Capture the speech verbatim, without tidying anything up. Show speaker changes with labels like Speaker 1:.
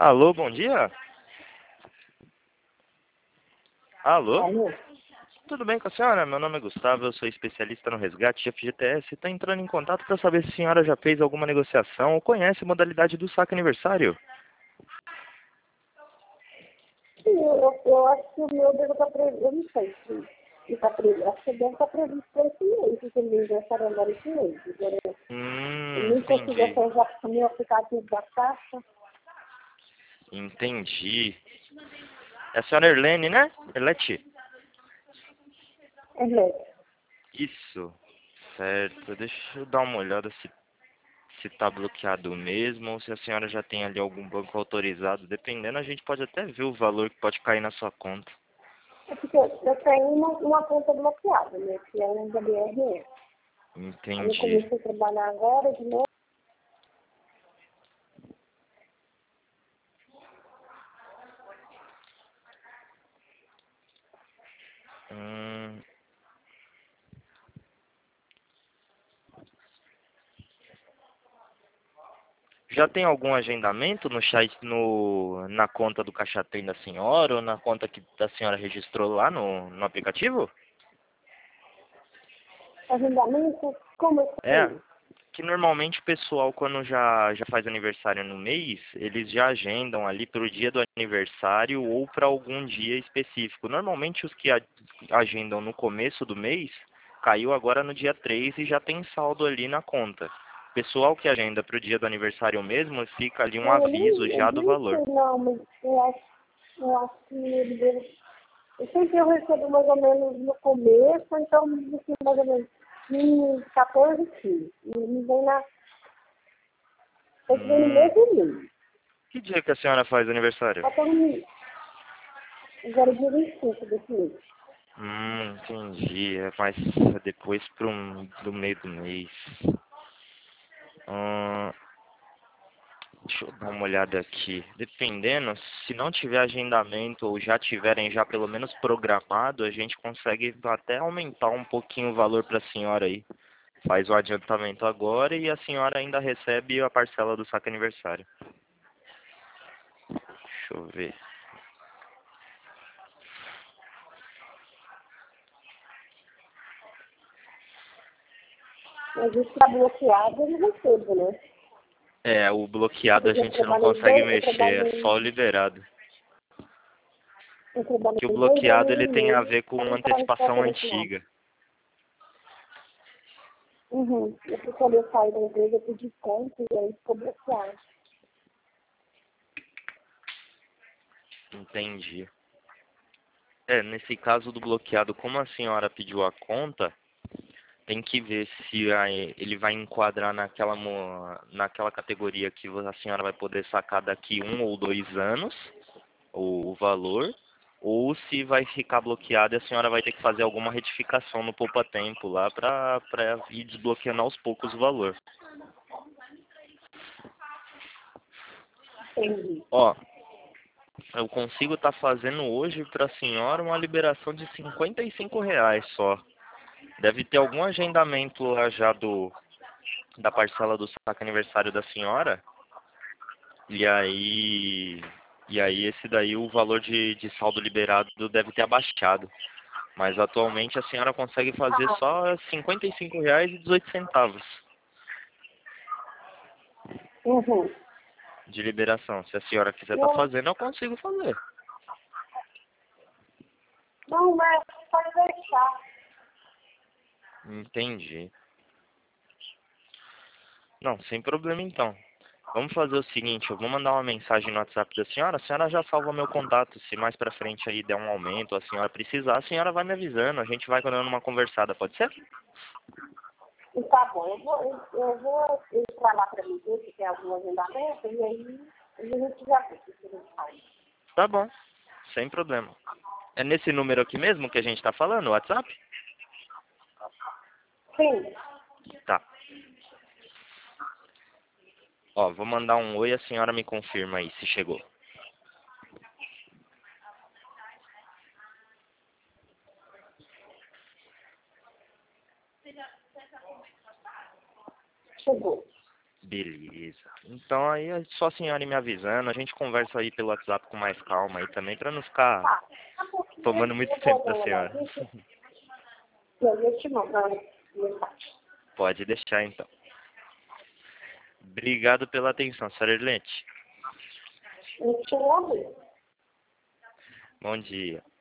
Speaker 1: Alô, bom dia? Alô?
Speaker 2: Alô?
Speaker 1: Tudo bem com a senhora? Meu nome é Gustavo, eu sou especialista no resgate de F G T S e estou entrando em contato para saber se a senhora já fez alguma negociação ou conhece a modalidade do saque aniversário.
Speaker 2: Sim, eu, eu acho que o meu deve estar previsto, eu não sei se está previsto, acho que deve estar previsto para esse mês, porque ele aniversário agora esse mês. Agora, eu
Speaker 1: Hum,
Speaker 2: nem consigo
Speaker 1: entendi.
Speaker 2: acessar o meu aplicativo da caixa.
Speaker 1: Entendi. É a senhora Erlene, né? Erlete?
Speaker 2: É mesmo.
Speaker 1: Isso. Certo. Deixa eu dar uma olhada se se está bloqueado mesmo ou se a senhora já tem ali algum banco autorizado. Dependendo, a gente pode até ver o valor que pode cair na sua conta.
Speaker 2: É porque eu, eu tenho uma, uma conta bloqueada, né? Que é um da B R S. Aí eu
Speaker 1: Entendi.
Speaker 2: comecei a trabalhar agora de novo.
Speaker 1: Hum, já tem algum agendamento no chat, no, na conta do Caixa Tem da senhora ou na conta que a senhora registrou lá no, no aplicativo?
Speaker 2: Agendamento, como eu
Speaker 1: É,
Speaker 2: sei?
Speaker 1: que normalmente o pessoal quando já, já faz aniversário no mês, eles já agendam ali para o dia do aniversário ou para algum dia específico. Normalmente os que a- agendam no começo do mês, caiu agora no dia três e já tem saldo ali na conta. Pessoal que agenda para o dia do aniversário mesmo, fica ali um
Speaker 2: Não, eu
Speaker 1: aviso
Speaker 2: nem, eu
Speaker 1: já do
Speaker 2: nem
Speaker 1: valor.
Speaker 2: sei não, mas eu acho, eu acho que ele deve. Eu sempre eu recebo mais ou menos no começo, então assim, mais ou menos quinze, quatorze, quinze. E me vem na. Eu vem no
Speaker 1: Hum,
Speaker 2: mesmo mês.
Speaker 1: que dia que a senhora faz aniversário?
Speaker 2: Só que eu não. Agora é dia vinte e cinco desse mês.
Speaker 1: Hum, entendi. É mais depois pro, do meio do mês. Hum, deixa eu dar uma olhada aqui. Dependendo, se não tiver agendamento ou já tiverem já pelo menos programado, a gente consegue até aumentar um pouquinho o valor para a senhora aí. Faz o adiantamento agora e a senhora ainda recebe a parcela do saque aniversário. Deixa eu ver.
Speaker 2: Mas isso está bloqueado, eu não recebo, né?
Speaker 1: É, o bloqueado a
Speaker 2: Porque eu
Speaker 1: gente não
Speaker 2: trabalhei
Speaker 1: consegue
Speaker 2: dois, eu
Speaker 1: mexer, é só
Speaker 2: trabalhei,
Speaker 1: o liberado.
Speaker 2: eu trabalhei
Speaker 1: Que o
Speaker 2: dois anos
Speaker 1: bloqueado
Speaker 2: e
Speaker 1: ele tem a
Speaker 2: meio
Speaker 1: ver com
Speaker 2: para entrar nesse
Speaker 1: antecipação
Speaker 2: processo lá.
Speaker 1: antiga.
Speaker 2: Uhum. Eu fui quando eu saí da empresa, eu pedi conta e aí ficou bloqueado.
Speaker 1: Entendi. É, nesse caso do bloqueado, como a senhora pediu a conta, tem que ver se a- ele vai enquadrar naquela, mo- naquela categoria que a senhora vai poder sacar daqui um ou dois anos, o, o valor, ou se vai ficar bloqueado e a senhora vai ter que fazer alguma retificação no poupa-tempo lá para ir desbloqueando aos poucos o valor.
Speaker 2: Entendi.
Speaker 1: Ó, eu consigo estar fazendo hoje para a senhora uma liberação de cinquenta e cinco reais só. Deve ter algum agendamento lá já do, da parcela do saque aniversário da senhora. E aí, e aí esse daí o valor de, de saldo liberado deve ter abaixado. Mas atualmente a senhora consegue fazer
Speaker 2: Ah,
Speaker 1: só cinquenta e cinco reais e dezoito centavos
Speaker 2: uhum.
Speaker 1: de liberação. Se a senhora quiser estar
Speaker 2: Não,
Speaker 1: fazendo, eu consigo fazer.
Speaker 2: não, mas pode deixar.
Speaker 1: Entendi. Não, sem problema então. Vamos fazer o seguinte, eu vou mandar uma mensagem no WhatsApp da senhora, a senhora já salva meu contato, se mais pra frente aí der um aumento, a senhora precisar, a senhora vai me avisando, a gente vai dando uma conversada, pode ser?
Speaker 2: E tá bom, eu vou, eu, eu vou entrar lá para mim ver se tem algum agendamento e aí a gente já vê o que a gente faz.
Speaker 1: Tá bom, sem problema. É nesse número aqui mesmo que a gente tá falando, o WhatsApp?
Speaker 2: Sim,
Speaker 1: Tá. Ó, vou mandar um oi, a senhora me confirma aí se chegou.
Speaker 2: chegou.
Speaker 1: Beleza. beleza. Então aí é só a senhora ir me avisando, a gente conversa aí pelo WhatsApp com mais calma aí também, pra não ficar
Speaker 2: Tá, tá pouquinho,
Speaker 1: tomando muito
Speaker 2: eu
Speaker 1: tempo
Speaker 2: vou dar
Speaker 1: da
Speaker 2: uma
Speaker 1: senhora.
Speaker 2: olhadinha, e aí eu te mando a mensagem.
Speaker 1: Pode deixar então. Obrigado pela atenção, senhora Erlete.
Speaker 2: Eu te agradeço.
Speaker 1: Bom dia.